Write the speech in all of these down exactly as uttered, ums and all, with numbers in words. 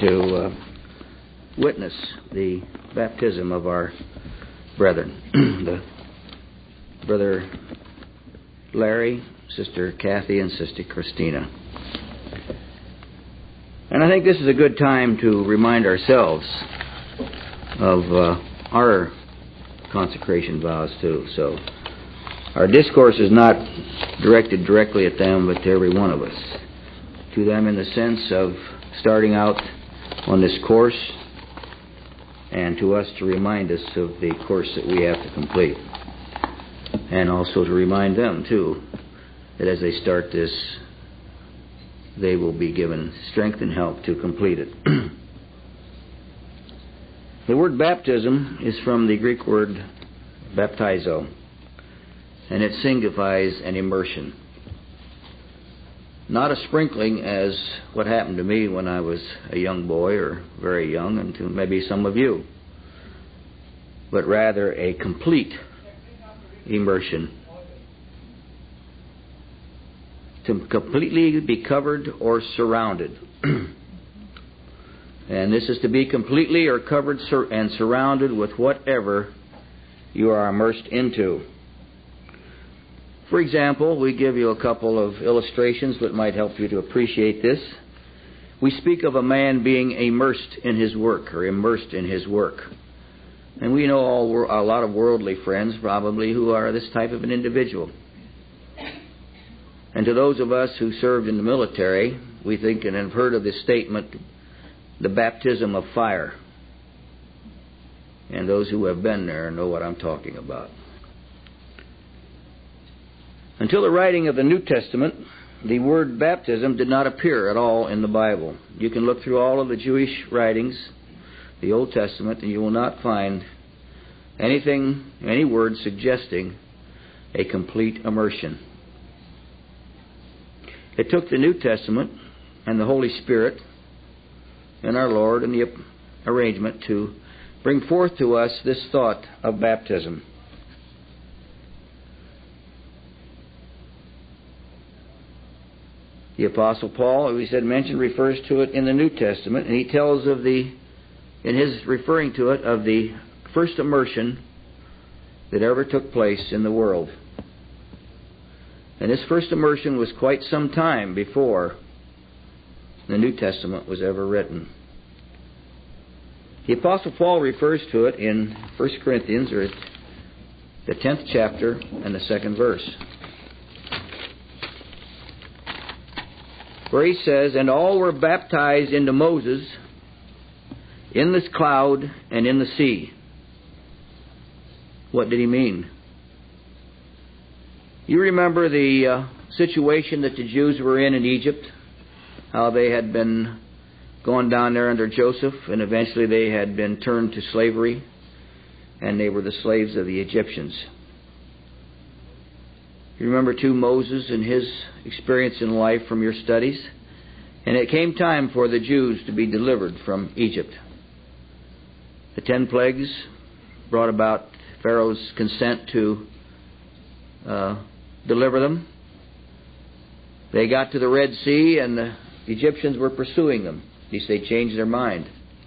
to uh, witness the baptism of our brethren, the Brother Larry, Sister Kathy, and Sister Christina. And I think this is a good time to remind ourselves of uh, our consecration vows too. So our discourse is not directed directly at them, but to every one of us. To them in the sense of starting out on this course, and to us to remind us of the course that we have to complete. And also to remind them, too, that as they start this, they will be given strength and help to complete it. The word baptism is from the Greek word baptizo, and it signifies an immersion. Not a sprinkling as what happened to me when I was a young boy, or very young, and to maybe some of you, but rather a complete immersion. To completely be covered or surrounded. And this is to be completely or covered sur- and surrounded with whatever you are immersed into. For example, we give you a couple of illustrations that might help you to appreciate this. We speak of a man being immersed in his work, or immersed in his work. And we know all a lot of worldly friends probably who are this type of an individual. And to those of us who served in the military, we think and have heard of this statement, the baptism of fire. And those who have been there know what I'm talking about. Until the writing of the New Testament, the word baptism did not appear at all in the Bible. You can look through all of the Jewish writings, the Old Testament, and you will not find anything, any word suggesting a complete immersion. It took the New Testament and the Holy Spirit and our Lord and the arrangement to bring forth to us this thought of baptism. The Apostle Paul, as we said, mentioned, refers to it in the New Testament, and he tells of the, in his referring to it, of the first immersion that ever took place in the world. And this first immersion was quite some time before the New Testament was ever written. The Apostle Paul refers to it in First Corinthians, or the tenth chapter and the second verse, where he says, "And all were baptized into Moses in this cloud and in the sea." What did he mean? You remember the uh, situation that the Jews were in in Egypt, how they had been going down there under Joseph, and eventually they had been turned to slavery, and they were the slaves of the Egyptians. You remember, too, Moses and his experience in life from your studies. And it came time for the Jews to be delivered from Egypt. The ten plagues brought about Pharaoh's consent to uh, deliver them. They got to the Red Sea, and the Egyptians were pursuing them. At least they changed their mind.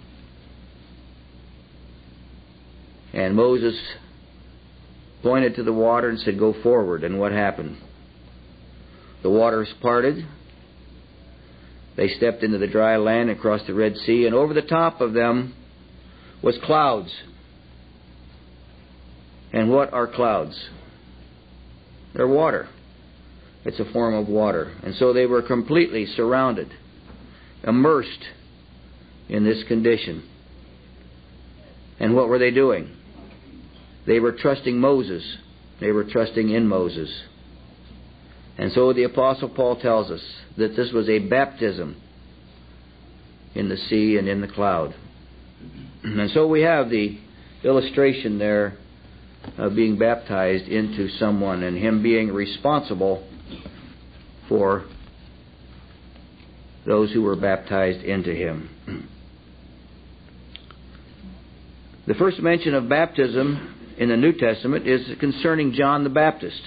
And Moses pointed to the water and said, "Go forward." And what happened? The waters parted. They stepped into the dry land and crossed the Red Sea, and over the top of them was clouds. And what are clouds? They're water. It's a form of water. And so they were completely surrounded, immersed in this condition. And what were they doing? They were trusting Moses. They were trusting in Moses. And so the Apostle Paul tells us that this was a baptism in the sea and in the cloud. And so we have the illustration there of being baptized into someone and him being responsible for those who were baptized into him. The first mention of baptism in the New Testament is concerning John the Baptist.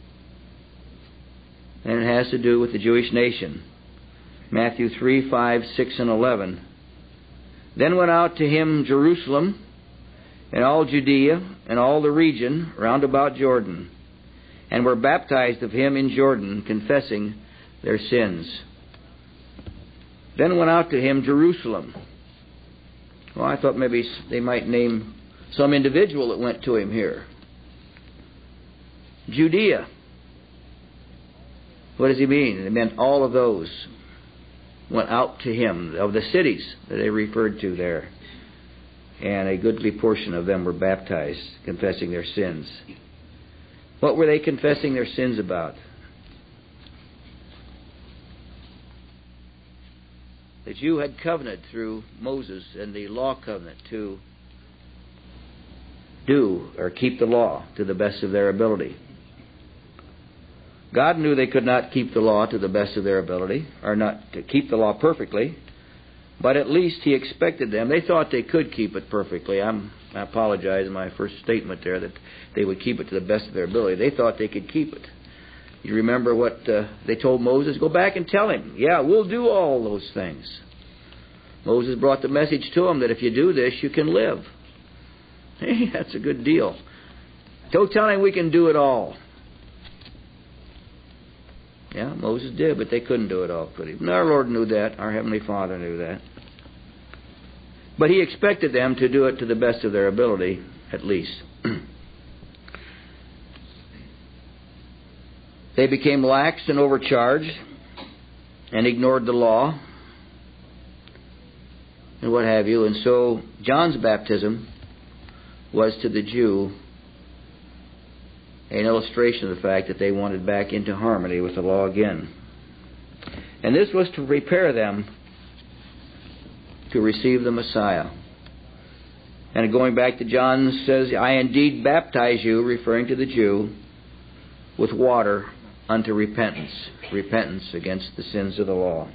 And it has to do with the Jewish nation. Matthew three, five, six, and eleven Then went out to him Jerusalem, and all Judea, and all the region round about Jordan, and were baptized of him in Jordan, confessing their sins. Then went out to him Jerusalem. Well, I thought maybe they might name some individual that went to him here. Judea. What does he mean? It meant all of those went out to him, of the cities that they referred to there. And a goodly portion of them were baptized, confessing their sins. What were they confessing their sins about? That you had covenanted through Moses and the law covenant to do or keep the law to the best of their ability. God knew they could not keep the law to the best of their ability, or not to keep the law perfectly, but at least He expected them. They thought they could keep it perfectly. I'm, I apologize in my first statement there that they would keep it to the best of their ability. They thought they could keep it. You remember what uh, they told Moses? Go back and tell him, yeah, we'll do all those things. Moses brought the message to him that if you do this, you can live. Hey, that's a good deal. Go tell him we can do it all. Yeah, Moses did, but they couldn't do it all, could he? And our Lord knew that. Our Heavenly Father knew that. But He expected them to do it to the best of their ability, at least. They became lax and overcharged and ignored the law and what have you. And so John's baptism was to the Jew an illustration of the fact that they wanted back into harmony with the law again. And this was to prepare them to receive the Messiah. And going back to John says, I indeed baptize you, referring to the Jew, with water unto repentance, repentance against the sins of the law.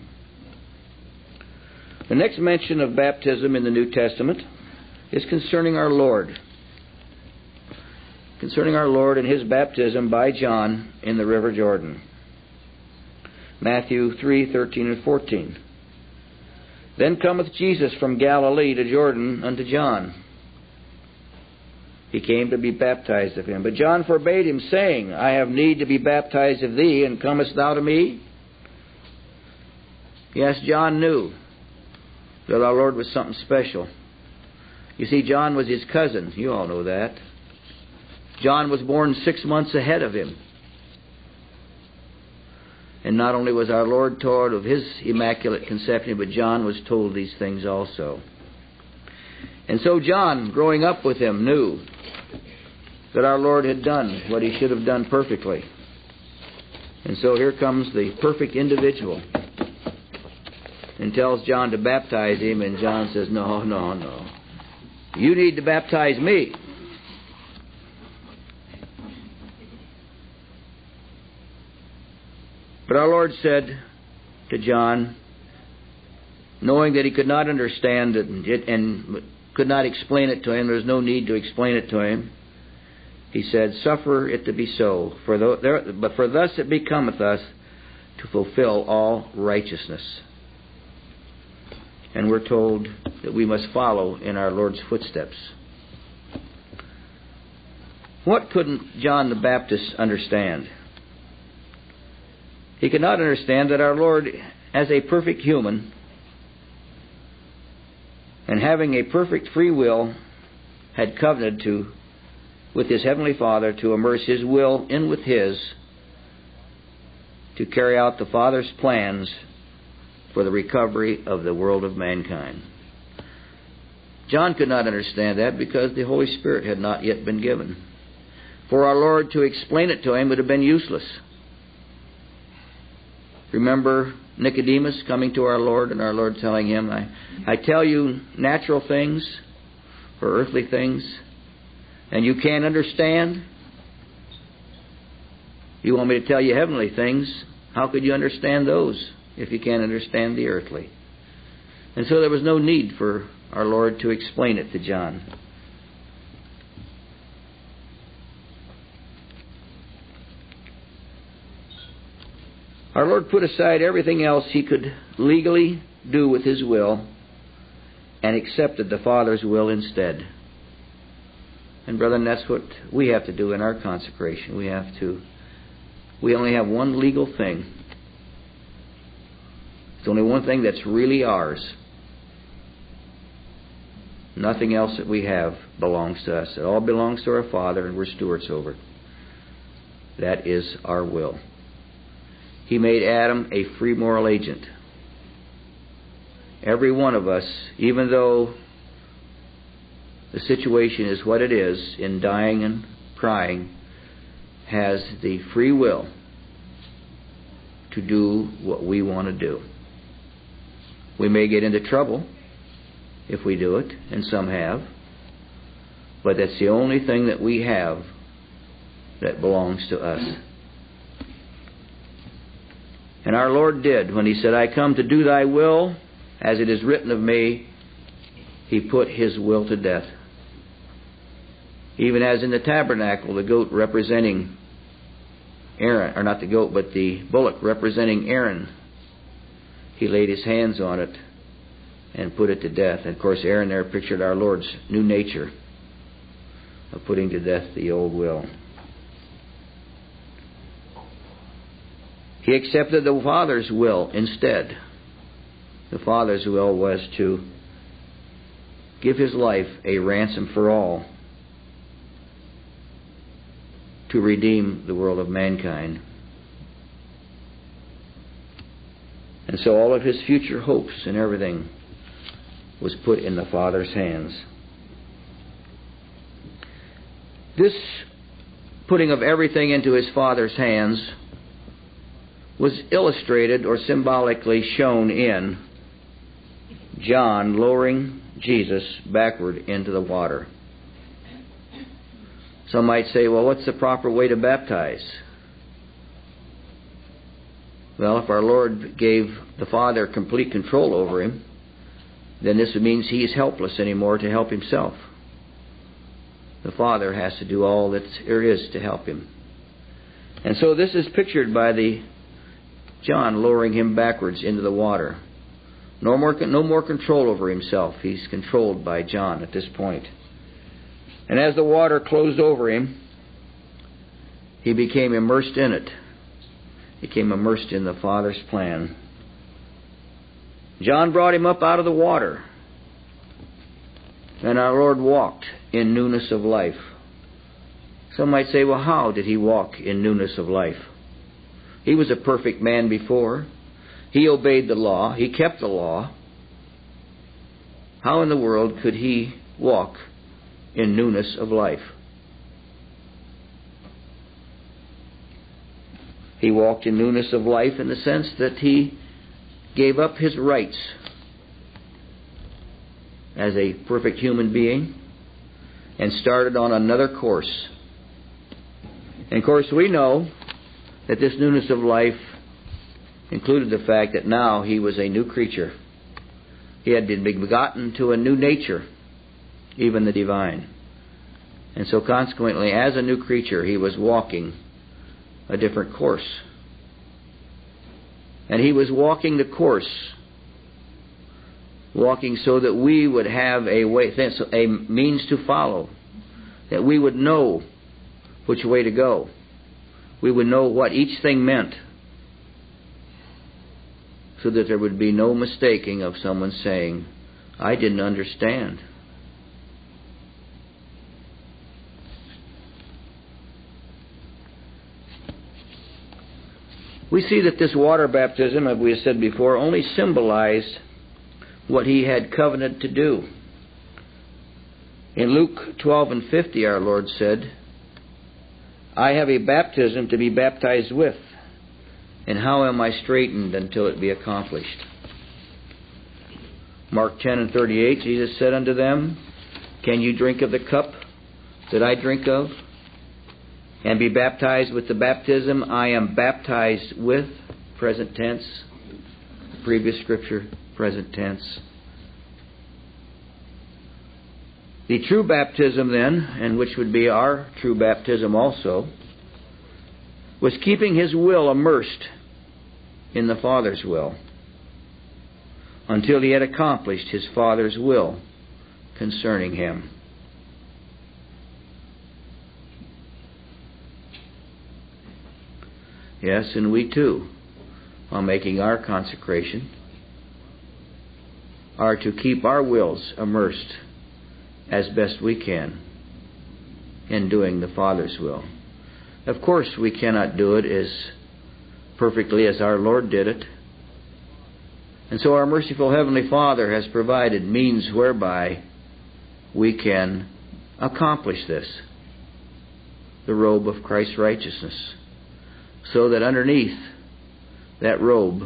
The next mention of baptism in the New Testament is concerning our Lord. Concerning our Lord and His baptism by John in the River Jordan. Matthew three, thirteen and fourteen. Then cometh Jesus from Galilee to Jordan unto John. He came to be baptized of him. But John forbade him, saying, I have need to be baptized of thee, and comest thou to me? Yes, John knew that our Lord was something special. You see, John was his cousin. You all know that. John was born six months ahead of him. And not only was our Lord told of His immaculate conception, but John was told these things also. And so John, growing up with him, knew that our Lord had done what He should have done perfectly. And so here comes the perfect individual and tells John to baptize him, and John says, no, no, no. You need to baptize me. But our Lord said to John, knowing that he could not understand it and could not explain it to him, there was no need to explain it to him, He said, suffer it to be so, for th- there, but for thus it becometh us to fulfill all righteousness. And we're told that we must follow in our Lord's footsteps. What couldn't John the Baptist understand? He could not understand that our Lord, as a perfect human, and having a perfect free will, had covenanted to, with His Heavenly Father, to immerse His will in with His, to carry out the Father's plans for the recovery of the world of mankind. John could not understand that because the Holy Spirit had not yet been given. For our Lord to explain it to him would have been useless. Remember Nicodemus coming to our Lord and our Lord telling him, I, I tell you natural things or earthly things, and you can't understand? You want me to tell you heavenly things? How could you understand those if you can't understand the earthly? And so there was no need for our Lord to explain it to John. Our Lord put aside everything else He could legally do with His will and accepted the Father's will instead. And brethren, that's what we have to do in our consecration. We have to, we only have one legal thing. It's only one thing that's really ours. Nothing else that we have belongs to us. It all belongs to our Father, and we're stewards over it. That is our will. He made Adam a free moral agent. Every one of us, even though the situation is what it is, in dying and crying, has the free will to do what we want to do. We may get into trouble if we do it, and some have, but that's the only thing that we have that belongs to us. And our Lord did. When He said, I come to do thy will, as it is written of me, He put His will to death. Even as in the tabernacle, the goat representing Aaron, or not the goat, but the bullock representing Aaron, He laid His hands on it and put it to death. And of course, Aaron there pictured our Lord's new nature of putting to death the old will. He accepted the Father's will instead. The Father's will was to give His life a ransom for all, to redeem the world of mankind. And so all of His future hopes and everything was put in the Father's hands. This putting of everything into His Father's hands was illustrated or symbolically shown in John lowering Jesus backward into the water. Some might say, well, what's the proper way to baptize? Well, if our Lord gave the Father complete control over Him, then this means He is helpless anymore to help Himself. The Father has to do all that there is to help Him. And so this is pictured by the John lowering Him backwards into the water. No more, no more control over Himself. He's controlled by John at this point. And as the water closed over Him, He became immersed in it. He became immersed in the Father's plan. John brought Him up out of the water, and our Lord walked in newness of life. Some might say, well, how did He walk in newness of life? He was a perfect man before. He obeyed the law. He kept the law. How in the world could He walk in newness of life? He walked in newness of life in the sense that He gave up His rights as a perfect human being and started on another course. And of course we know that this newness of life included the fact that now He was a new creature. He had been begotten to a new nature, even the divine. And so consequently, as a new creature, He was walking a different course. And He was walking the course, walking so that we would have a way, a means to follow, that we would know which way to go. We would know what each thing meant, so that there would be no mistaking of someone saying, I didn't understand. We see that this water baptism, as we have said before, only symbolized what He had covenanted to do. In Luke twelve and fifty, our Lord said, I have a baptism to be baptized with, and how am I straitened until it be accomplished? Mark ten and thirty-eight, Jesus said unto them, Can you drink of the cup that I drink of, and be baptized with the baptism I am baptized with? Present tense. Previous scripture, present tense. The true baptism then, and which would be our true baptism also, was keeping His will immersed in the Father's will. until he had accomplished his Father's will concerning him. Yes, and we too, while making our consecration, are to keep our wills immersed as best we can in doing the Father's will. Of course, we cannot do it as perfectly as our Lord did it. And so our merciful Heavenly Father has provided means whereby we can accomplish this, the robe of Christ's righteousness, so that underneath that robe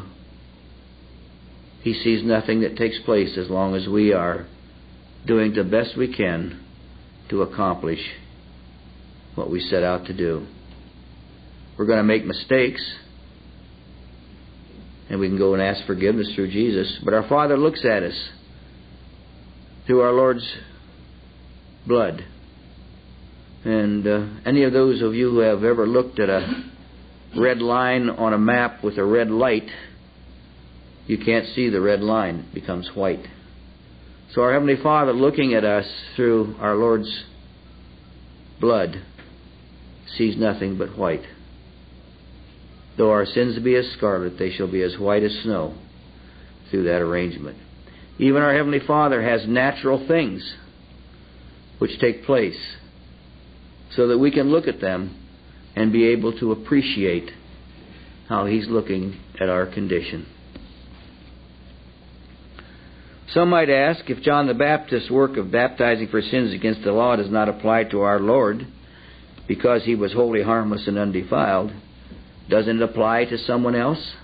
He sees nothing that takes place as long as we are doing the best we can to accomplish what we set out to do. We're going to make mistakes, and we can go and ask forgiveness through Jesus, but our Father looks at us through our Lord's blood. And uh, any of those of you who have ever looked at a red line on a map with a red light, you can't see the red line. It becomes white. So our Heavenly Father, looking at us through our Lord's blood, sees nothing but white. Though our sins be as scarlet, they shall be as white as snow through that arrangement. Even our Heavenly Father has natural things which take place so that we can look at them and be able to appreciate how He's looking at our condition. Some might ask, if John the Baptist's work of baptizing for sins against the law does not apply to our Lord because He was wholly harmless and undefiled, doesn't it apply to someone else?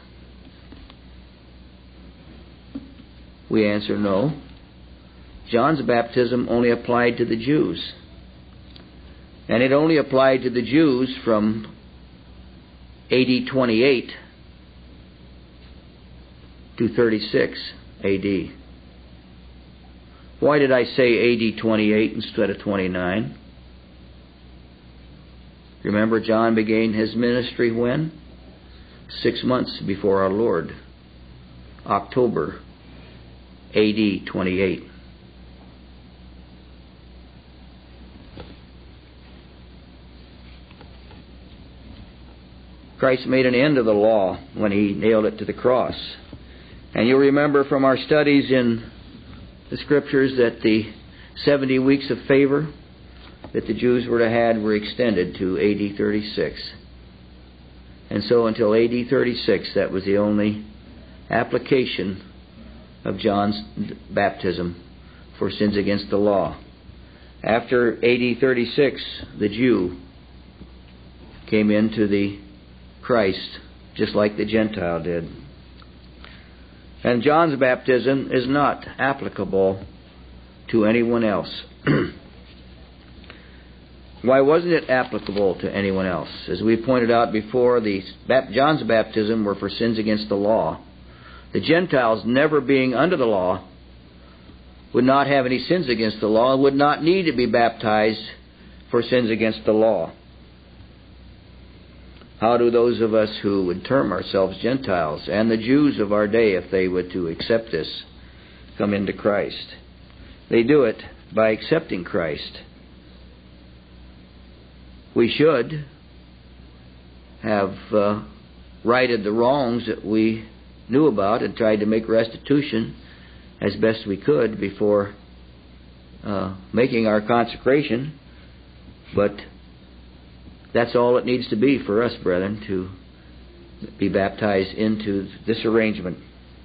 We answer no. John's baptism only applied to the Jews. And it only applied to the Jews from A D twenty-eight to thirty-six A D. Why did I say A D twenty-eight instead of twenty-nine? Remember, John began his ministry when? Six months before our Lord. October A D twenty-eight. Christ made an end of the law when He nailed it to the cross. And you'll remember from our studies in the Scriptures that the seventy weeks of favor that the Jews were to have were extended to A D thirty-six. And so until A D thirty-six, that was the only application of John's baptism for sins against the law. After A D thirty-six, the Jew came into the Christ just like the Gentile did. And John's baptism is not applicable to anyone else. Why wasn't it applicable to anyone else? As we pointed out before, the John's baptism were for sins against the law. The Gentiles, never being under the law, would not have any sins against the law and would not need to be baptized for sins against the law. How do those of us who would term ourselves Gentiles, and the Jews of our day, if they were to accept this, come into Christ? They do it by accepting Christ. We should have uh, righted the wrongs that we knew about and tried to make restitution as best we could before uh, making our consecration. But that's all it needs to be for us, brethren, to be baptized into this arrangement.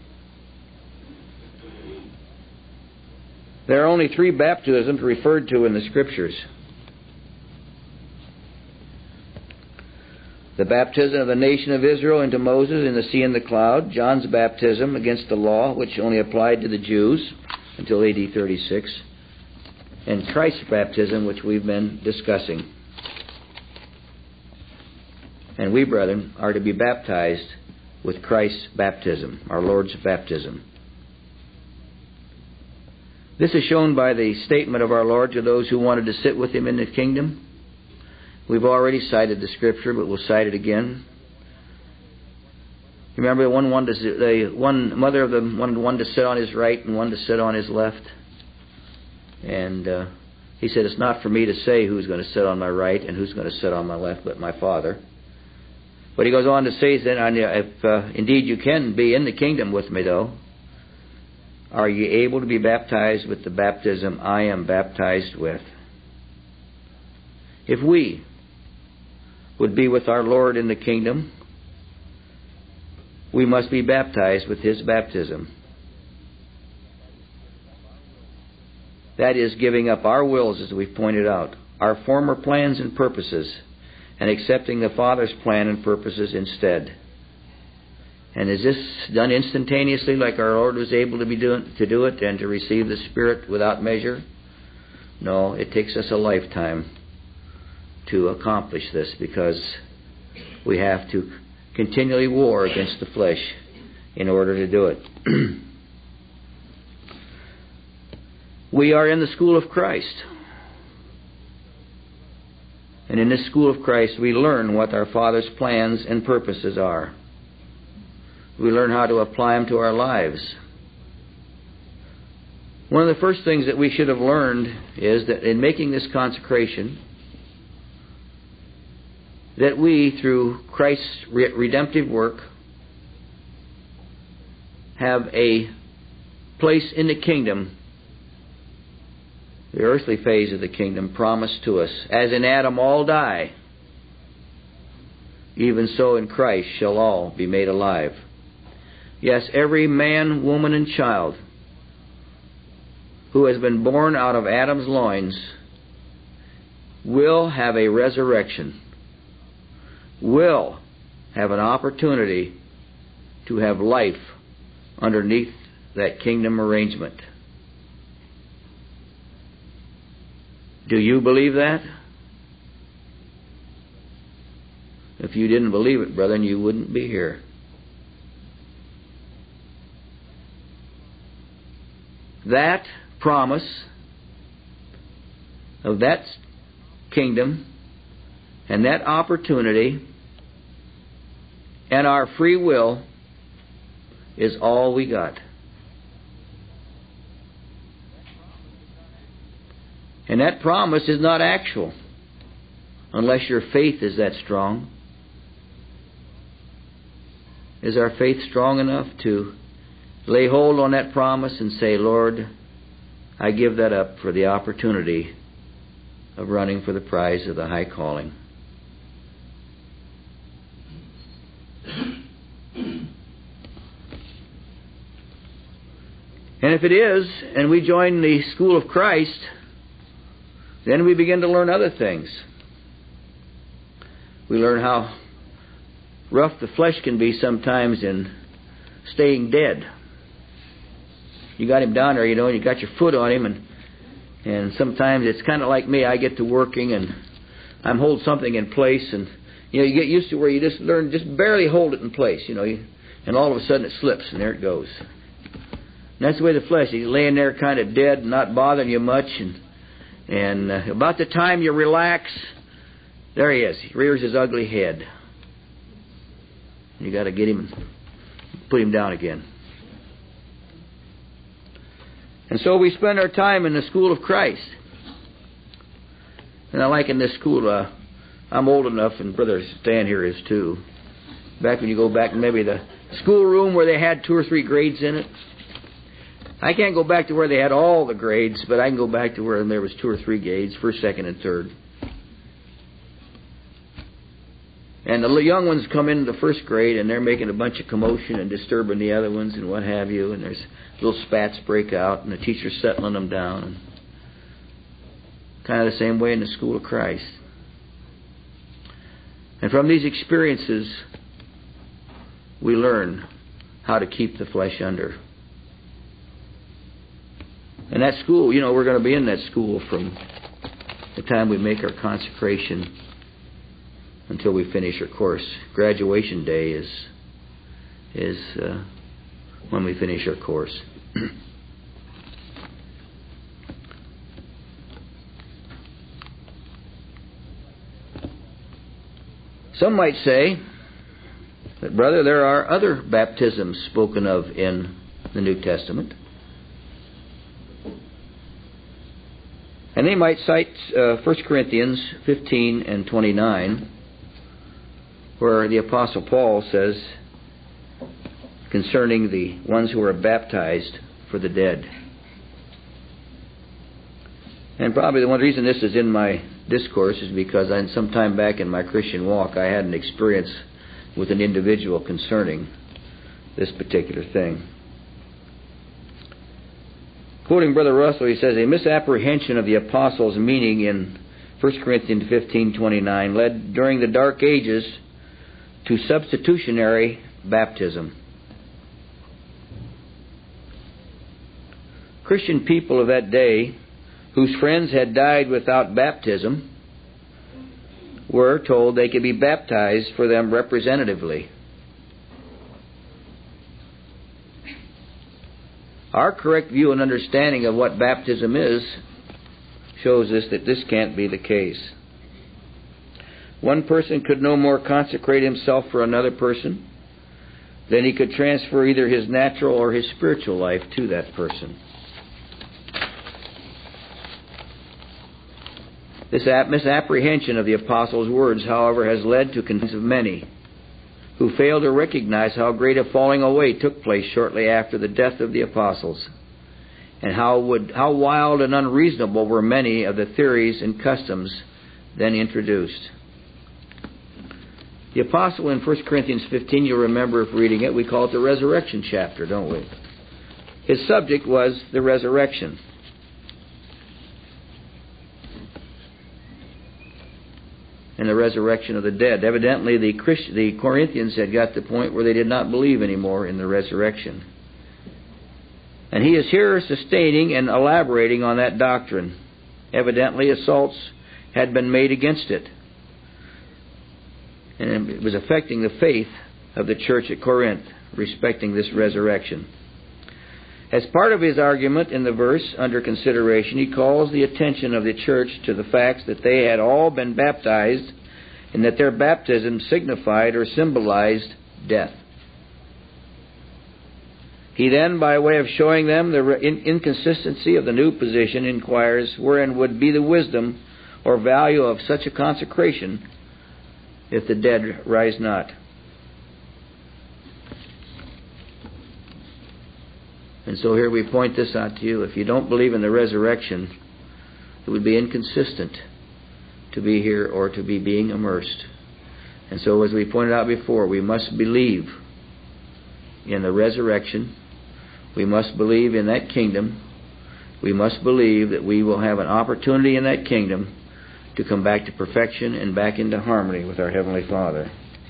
There are only three baptisms referred to in the Scriptures. The baptism of the nation of Israel into Moses in the sea and the cloud, John's baptism against the law, which only applied to the Jews until A D thirty-six, and Christ's baptism, which we've been discussing. And we, brethren, are to be baptized with Christ's baptism, our Lord's baptism. This is shown by the statement of our Lord to those who wanted to sit with Him in the kingdom. We've already cited the Scripture, but we'll cite it again. Remember, the one wanted to, the one mother of them wanted one to sit on his right and one to sit on his left. And uh, he said, "It's not for me to say who's going to sit on my right and who's going to sit on my left, but my Father." But he goes on to say, "Then, if uh, indeed you can be in the kingdom with me, though, are you able to be baptized with the baptism I am baptized with?" If we would be with our Lord in the kingdom, we must be baptized with His baptism. That is, giving up our wills, as we've pointed out, our former plans and purposes, and accepting the Father's plan and purposes instead. And is this done instantaneously, like our Lord was able to be doing, to do it and to receive the Spirit without measure? No, it takes us a lifetime to accomplish this, because we have to continually war against the flesh in order to do it. We are in the school of Christ. And in this school of Christ, we learn what our Father's plans and purposes are. We learn how to apply them to our lives. One of the first things that we should have learned is that in making this consecration, that we, through Christ's redemptive work, have a place in the kingdom, the earthly phase of the kingdom, promised to us. As in Adam all die, even so in Christ shall all be made alive. Yes, every man, woman, and child who has been born out of Adam's loins will have a resurrection, will have an opportunity to have life underneath that kingdom arrangement. Do you believe that? If you didn't believe it, brethren, you wouldn't be here. That promise of that kingdom and that opportunity and our free will is all we got. And that promise is not actual unless your faith is that strong. Is our faith strong enough to lay hold on that promise and say, "Lord, I give that up for the opportunity of running for the prize of the high calling"? And if it is, and we join the school of Christ, then we begin to learn other things. We learn how rough the flesh can be sometimes in staying dead. You got him down there, you know, and you got your foot on him, and and sometimes it's kind of like me. I get to working, and I'm hold something in place, and you know, you get used to where you just learn, just barely hold it in place, you know, you, and all of a sudden it slips, and there it goes. And that's the way the flesh is, laying there kind of dead, not bothering you much, and and uh, about the time you relax, there he is. He rears his ugly head. You got to get him and put him down again. And so we spend our time in the school of Christ. And I like in this school, uh, I'm old enough, and Brother Stan here is too. Back when you go back to maybe the schoolroom where they had two or three grades in it. I can't go back to where they had all the grades, but I can go back to where there was two or three grades, first, second, and third. And the young ones come into the first grade, and they're making a bunch of commotion and disturbing the other ones and what have you, and there's little spats break out, and the teacher's settling them down. And kind of the same way in the school of Christ. And from these experiences, we learn how to keep the flesh under. And that school, you know, we're going to be in that school from the time we make our consecration until we finish our course. Graduation day is is uh, when we finish our course. Some might say But brother, there are other baptisms spoken of in the New Testament. And they might cite uh, First Corinthians fifteen and twenty-nine, where the Apostle Paul says concerning the ones who are baptized for the dead. And probably the one reason this is in my discourse is because I, some time back in my Christian walk, I had an experience with an individual concerning this particular thing. Quoting Brother Russell, he says, a misapprehension of the apostles' meaning in First Corinthians fifteen twenty-nine led during the Dark Ages to substitutionary baptism. Christian people of that day, whose friends had died without baptism, were told they could be baptized for them representatively. Our correct view and understanding of what baptism is shows us that this can't be the case. One person could no more consecrate himself for another person than he could transfer either his natural or his spiritual life to that person. This misapprehension of the apostles' words, however, has led to confusion of many who fail to recognize how great a falling away took place shortly after the death of the apostles, and how would how wild and unreasonable were many of the theories and customs then introduced. The apostle in First Corinthians fifteen, you'll remember if reading it, we call it the resurrection chapter, don't we? His subject was the resurrection. And the resurrection of the dead. Evidently, the Christ- the Corinthians had got to the point where they did not believe anymore in the resurrection. And he is here sustaining and elaborating on that doctrine. Evidently, assaults had been made against it. And it was affecting the faith of the church at Corinth, respecting this resurrection. As part of his argument in the verse under consideration, he calls the attention of the church to the facts that they had all been baptized and that their baptism signified or symbolized death. He then, by way of showing them the inconsistency of the new position, inquires wherein would be the wisdom or value of such a consecration if the dead rise not. And so here we point this out to you. If you don't believe in the resurrection, it would be inconsistent to be here or to be being immersed. And so as we pointed out before, we must believe in the resurrection. We must believe in that kingdom. We must believe that we will have an opportunity in that kingdom to come back to perfection and back into harmony with our Heavenly Father.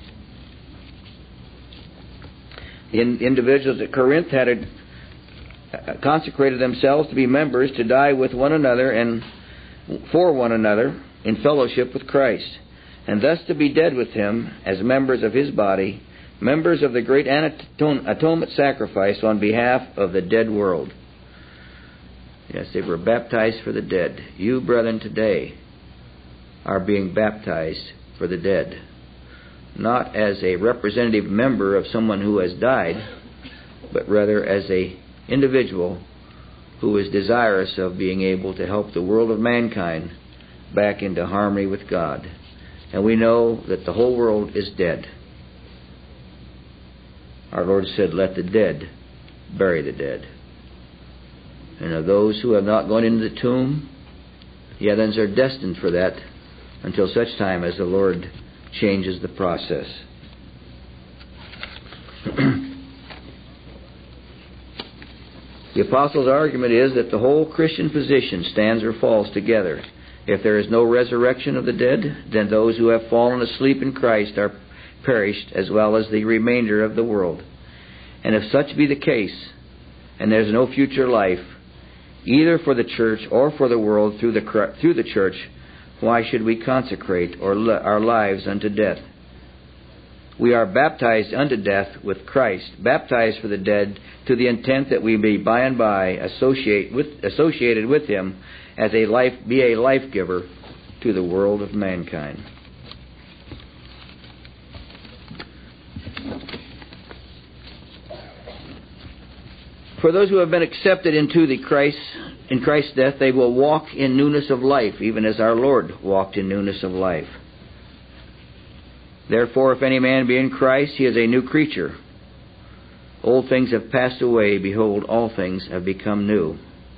The individuals at Corinth had a consecrated themselves to be members, to die with one another and for one another in fellowship with Christ, and thus to be dead with Him as members of His body, members of the great atonement sacrifice on behalf of the dead world. Yes, they were baptized for the dead. You, brethren, today are being baptized for the dead, not as a representative member of someone who has died, but rather as a individual who is desirous of being able to help the world of mankind back into harmony with God. And we know that the whole world is dead. Our Lord said, let the dead bury the dead. And of those who have not gone into the tomb, the others are destined for that until such time as the Lord changes the process. The apostle's argument is that the whole Christian position stands or falls together. If there is no resurrection of the dead, then those who have fallen asleep in Christ are perished, as well as the remainder of the world. And if such be the case, and there is no future life, either for the church or for the world through the through the church, why should we consecrate or li- our lives unto death? We are baptized unto death with Christ, baptized for the dead, to the intent that we may by and by associate with, associated with Him as a life, be a life giver to the world of mankind. For those who have been accepted into the Christ, in Christ's death, they will walk in newness of life, even as our Lord walked in newness of life. Therefore, if any man be in Christ, he is a new creature. Old things have passed away. Behold, all things have become new.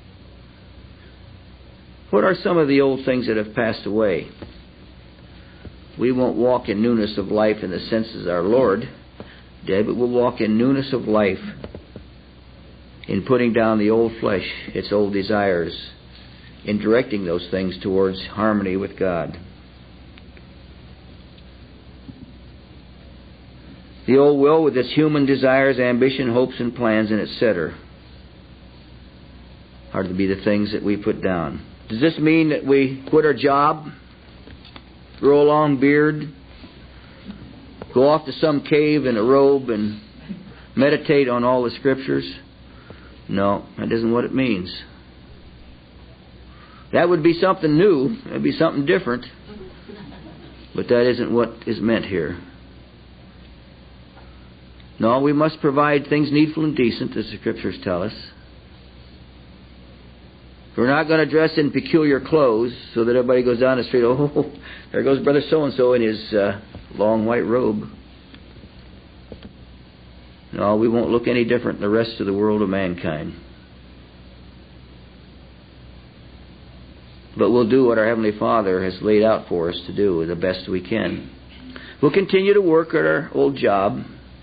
What are some of the old things that have passed away? We won't walk in newness of life in the sense as our Lord did, but we'll walk in newness of life in putting down the old flesh, its old desires, in directing those things towards harmony with God. The old will with its human desires, ambition, hopes, and plans, and et cetera are to be the things that we put down. Does this mean that we quit our job, grow a long beard, go off to some cave in a robe and meditate on all the Scriptures? No, that isn't what it means. That would be something new. That would be something different. But that isn't what is meant here. No, we must provide things needful and decent, as the Scriptures tell us. We're not going to dress in peculiar clothes so that everybody goes down the street, oh, there goes Brother so-and-so in his uh, long white robe. No, we won't look any different than the rest of the world of mankind. But we'll do what our Heavenly Father has laid out for us to do the best we can. We'll continue to work at our old job.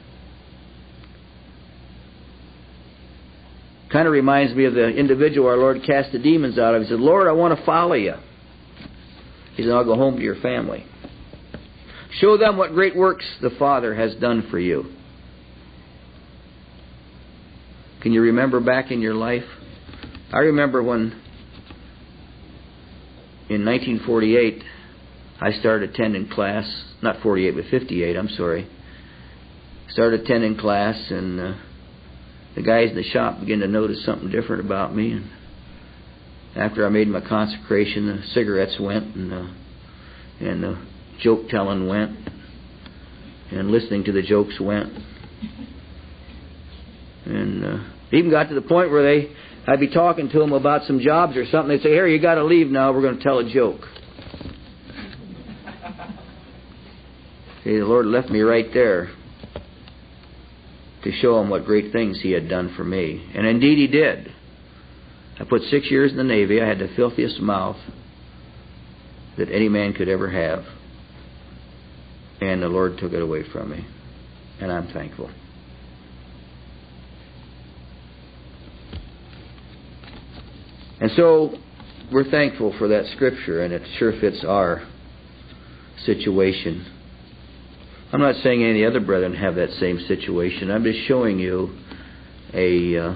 Kind of reminds me of the individual our Lord cast the demons out of. He said, Lord, I want to follow you. He said, I'll go home to your family. Show them what great works the Father has done for you. Can you remember back in your life? I remember when, in nineteen forty-eight, I started attending class. Not forty-eight, but fifty-eight, I'm sorry. Started attending class, and uh, the guys in the shop began to notice something different about me. And after I made my consecration, the cigarettes went, and, uh, and the joke-telling went, and listening to the jokes went. And uh, even got to the point where they, I'd be talking to them about some jobs or something. They'd say, here, you got to leave now. We're going to tell a joke. See, the Lord left me right there to show them what great things He had done for me. And indeed He did. I put six years in the Navy. I had the filthiest mouth that any man could ever have. And the Lord took it away from me. And I'm thankful. And so we're thankful for that Scripture, and it sure fits our situation. I'm not saying any other brethren have that same situation. I'm just showing you a, uh,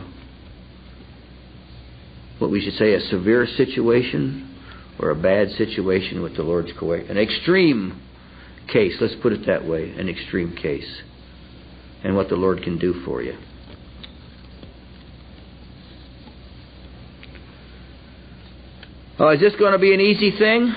what we should say, a severe situation or a bad situation with the Lord's correction. An extreme case, let's put it that way, an extreme case, and what the Lord can do for you. Oh, is this going to be an easy thing?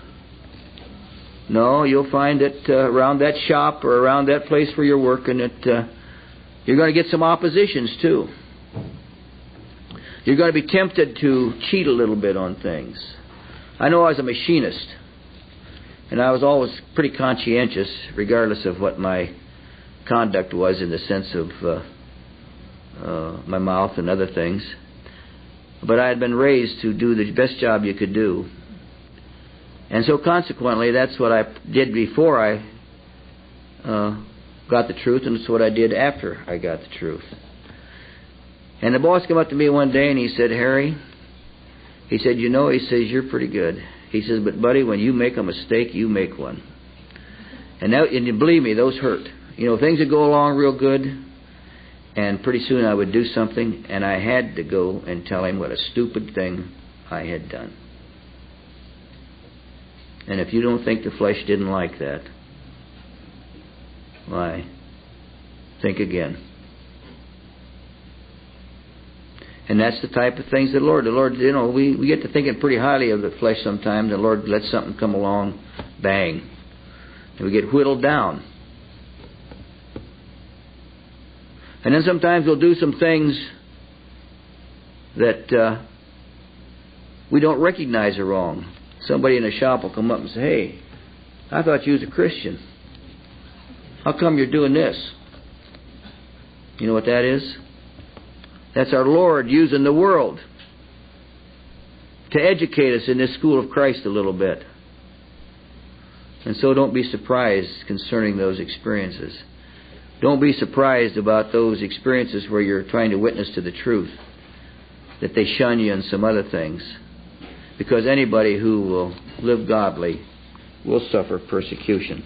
No, you'll find that uh, around that shop or around that place where you're working, that uh, you're going to get some oppositions too. You're going to be tempted to cheat a little bit on things. I know I was a machinist, and I was always pretty conscientious, regardless of what my conduct was in the sense of uh, uh, my mouth and other things. But I had been raised to do the best job you could do. And so consequently, that's what I did before I uh, got the truth, and it's what I did after I got the truth. And the boss came up to me one day and he said, Harry, he said, you know, he says, you're pretty good. He says, but buddy, when you make a mistake, you make one. And, that, and believe me, those hurt. You know, things would go along real good, and pretty soon I would do something, and I had to go and tell him what a stupid thing I had done. And if you don't think the flesh didn't like that, why, think again. And that's the type of things that the Lord, the Lord, you know, we, we get to thinking pretty highly of the flesh sometimes. The Lord lets something come along, bang, and we get whittled down. And then sometimes we'll do some things that uh, we don't recognize are wrong. Somebody in a shop will come up and say, "Hey, I thought you was a Christian. How come you're doing this?" You know what that is? That's our Lord using the world to educate us in this school of Christ a little bit. And so don't be surprised concerning those experiences. Don't be surprised about those experiences where you're trying to witness to the truth, that they shun you and some other things. Because anybody who will live godly will suffer persecution.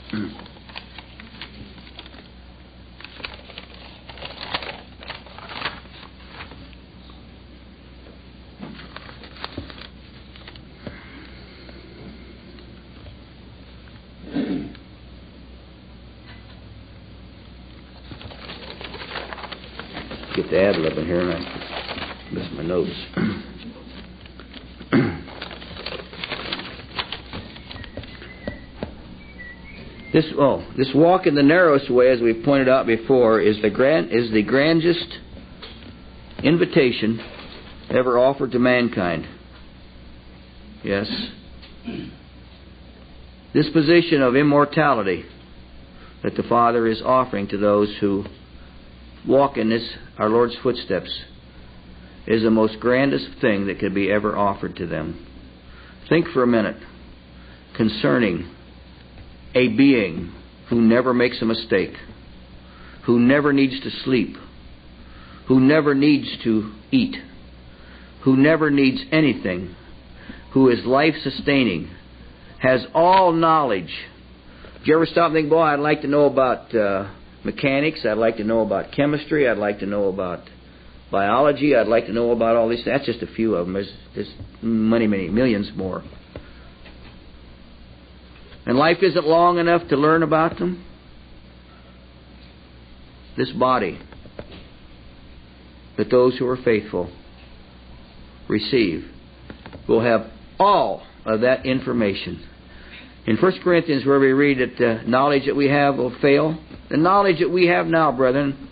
Get the ad-lib in here and I missed my notes. This oh, this walk in the narrowest way, as we pointed out before, is the grand is the grandest invitation ever offered to mankind. Yes. This position of immortality that the Father is offering to those who walk in this, our Lord's footsteps, is the most grandest thing that could be ever offered to them. Think for a minute concerning a being who never makes a mistake, who never needs to sleep, who never needs to eat, who never needs anything, who is life-sustaining, has all knowledge. Do you ever stop and think, boy, I'd like to know about uh, mechanics, I'd like to know about chemistry, I'd like to know about biology, I'd like to know about all these things. That's just a few of them. There's, there's many, many, millions more. And life isn't long enough to learn about them. This body that those who are faithful receive will have all of that information. In First Corinthians, where we read that the knowledge that we have will fail, the knowledge that we have now, brethren,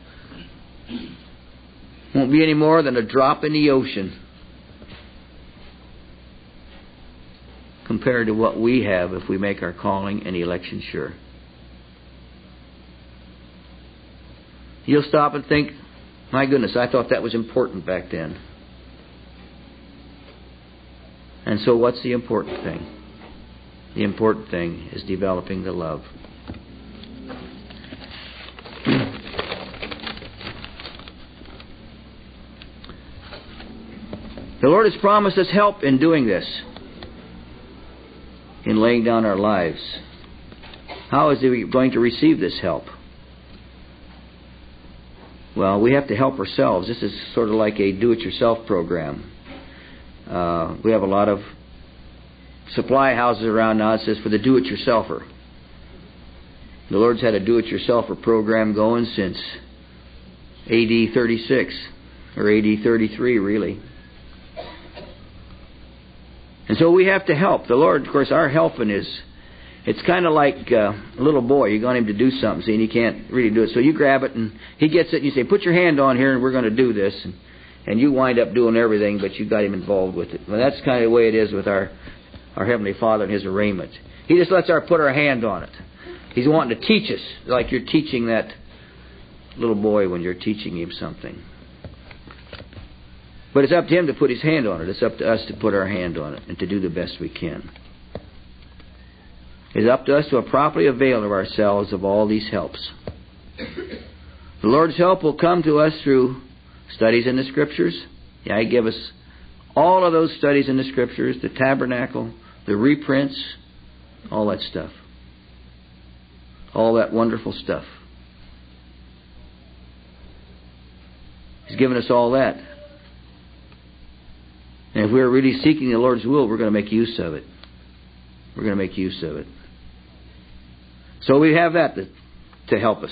won't be any more than a drop in the ocean compared to what we have if we make our calling and election sure. You'll stop and think, my goodness, I thought that was important back then. And so what's the important thing? The important thing is developing the love. The Lord has promised us help in doing this, in laying down our lives. How is He going to receive this help? Well, we have to help ourselves. This is sort of like a do-it-yourself program. Uh, we have a lot of supply houses around now. It says for the do-it-yourselfer. The Lord's had a do-it-yourselfer program going since A D thirty-six, or A D thirty-three, really. And so we have to help. The Lord, of course, our helping is, it's kind of like uh, a little boy. You want him to do something, see, and he can't really do it. So you grab it, and he gets it, and you say, put your hand on here, and we're going to do this. And, and you wind up doing everything, but you got him involved with it. Well, that's kind of the way it is with our, our Heavenly Father and His arraignment. He just lets us put our hand on it. He's wanting to teach us, like you're teaching that little boy when you're teaching him something. But it's up to Him to put His hand on it. It's up to us to put our hand on it and to do the best we can. It's up to us to properly avail of ourselves of all these helps. The Lord's help will come to us through studies in the Scriptures. Yeah, He gave us all of those studies in the Scriptures, the tabernacle, the reprints, all that stuff. All that wonderful stuff. He's given us all that. And if we're really seeking the Lord's will, we're going to make use of it. We're going to make use of it. So we have that to, to help us.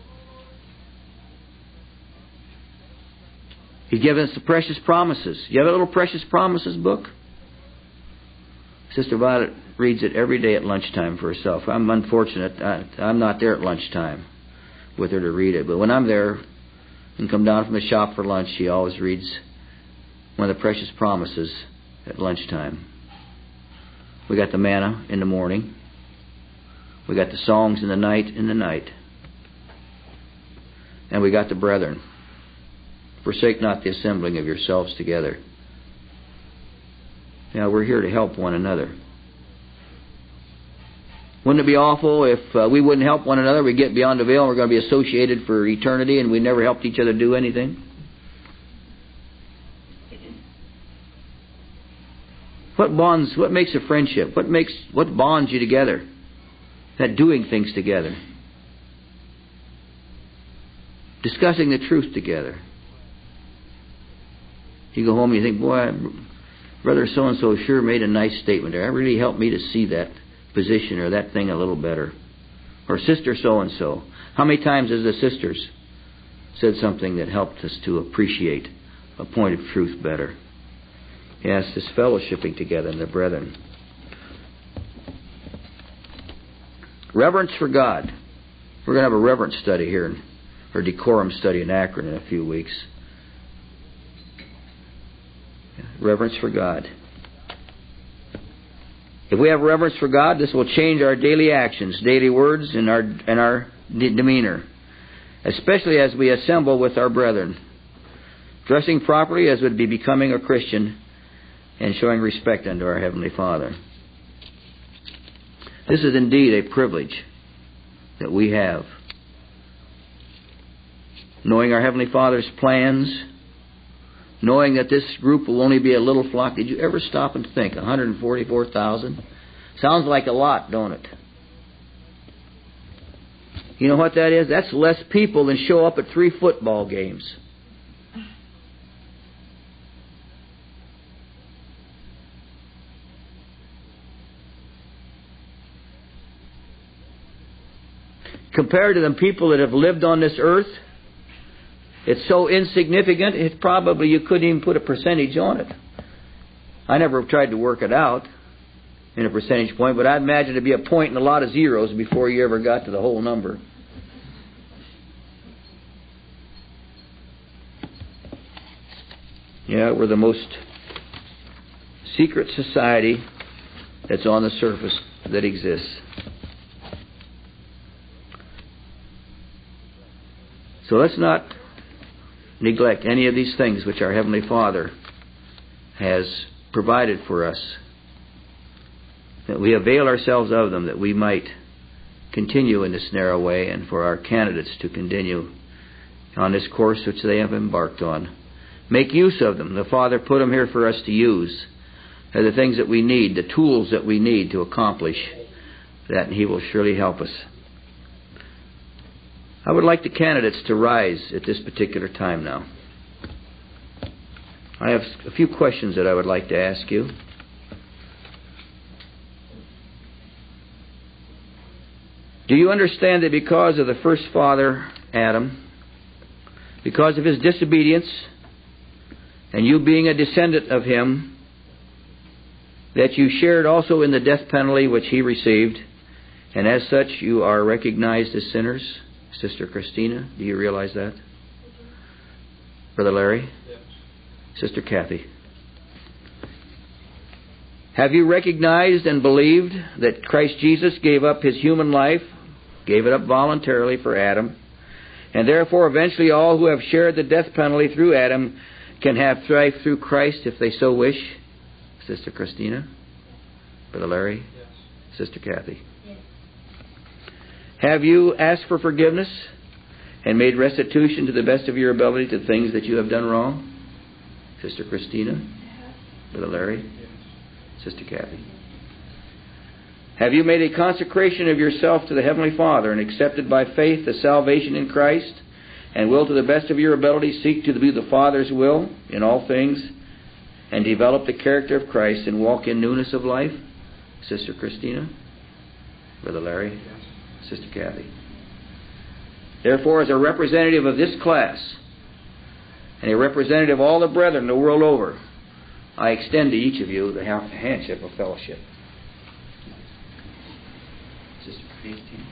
He's given us the precious promises. You have a little precious promises book? Sister Violet reads it every day at lunchtime for herself. I'm unfortunate. I, I'm not there at lunchtime with her to read it. But when I'm there and come down from the shop for lunch, she always reads one of the precious promises at lunchtime. We got the manna in the morning. We got the songs in the night in the night. And we got the brethren. Forsake not the assembling of yourselves together. Now, we're here to help one another. Wouldn't it be awful if uh, we wouldn't help one another? We get beyond the veil and we're going to be associated for eternity and we never helped each other do anything? What bonds, what makes a friendship? What makes, what bonds you together? That doing things together. Discussing the truth together. You go home and you think, boy, Brother so-and-so sure made a nice statement there. That really helped me to see that position or that thing a little better. Or Sister so-and-so. How many times has the sisters said something that helped us to appreciate a point of truth better? Yes, this fellowshipping together and the brethren. Reverence for God. We're going to have a reverence study here, or decorum study in Akron in a few weeks. Reverence for God. If we have reverence for God, this will change our daily actions, daily words, and our and our demeanor, especially as we assemble with our brethren. Dressing properly as would be becoming a Christian and showing respect unto our Heavenly Father. This is indeed a privilege that we have. Knowing our Heavenly Father's plans, knowing that this group will only be a little flock. Did you ever stop and think? one hundred forty-four thousand? Sounds like a lot, don't it? You know what that is? That's less people than show up at three football games. Compared to the people that have lived on this earth, it's so insignificant, it's probably you couldn't even put a percentage on it. I never tried to work it out in a percentage point, but I'd imagine it'd be a point and a lot of zeros before you ever got to the whole number. Yeah, we're the most secret society that's on the surface that exists. So let's not neglect any of these things which our Heavenly Father has provided for us, that we avail ourselves of them, that we might continue in this narrow way, and for our candidates to continue on this course which they have embarked on. Make use of them. The Father put them here for us to use. They're the things that we need, the tools that we need to accomplish that, and He will surely help us. I would like the candidates to rise at this particular time now. I have a few questions that I would like to ask you. Do you understand that because of the first father, Adam, because of his disobedience, and you being a descendant of him, that you shared also in the death penalty which he received, and as such you are recognized as sinners? Sister Christina, do you realize that? Brother Larry? Yes. Sister Kathy? Have you recognized and believed that Christ Jesus gave up His human life, gave it up voluntarily for Adam, and therefore eventually all who have shared the death penalty through Adam can have life through Christ if they so wish? Sister Christina? Brother Larry? Yes. Sister Kathy? Have you asked for forgiveness and made restitution to the best of your ability to things that you have done wrong? Sister Christina? Brother Larry? Sister Kathy? Have you made a consecration of yourself to the Heavenly Father and accepted by faith the salvation in Christ, and will to the best of your ability seek to do the Father's will in all things and develop the character of Christ and walk in newness of life? Sister Christina? Brother Larry? Sister Kathy? Therefore, as a representative of this class and a representative of all the brethren the world over, I extend to each of you the handshake of fellowship. Sister Christine?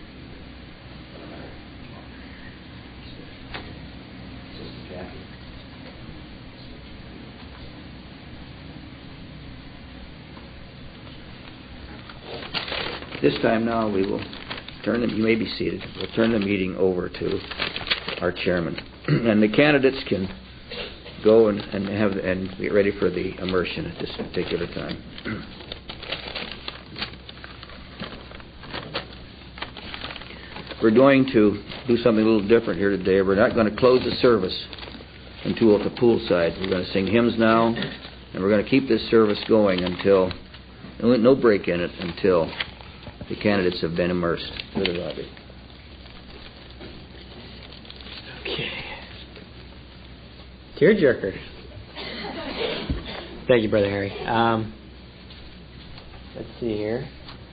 Sister Kathy? this time now we will turn them, you may be seated, we'll turn the meeting over to our chairman. And the candidates can go and, and have and get ready for the immersion at this particular time. We're going to do something a little different here today. We're not going to close the service until at the poolside. We're going to sing hymns now, and we're going to keep this service going until, no break in it, until the candidates have been immersed. Brother Robbie. Okay. Tearjerker. Thank you, Brother Harry. Um, let's see here.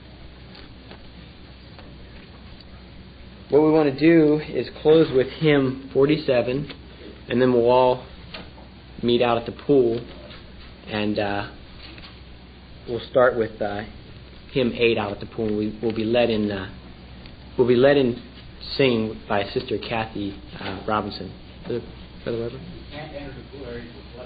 What we want to do is close with hymn forty-seven, and then we'll all meet out at the pool, and uh, we'll start with uh, hymn eight out at the pool. We, we'll be led in. Uh, we'll be led in singing by Sister Kathy uh, Robinson. Brother Weber?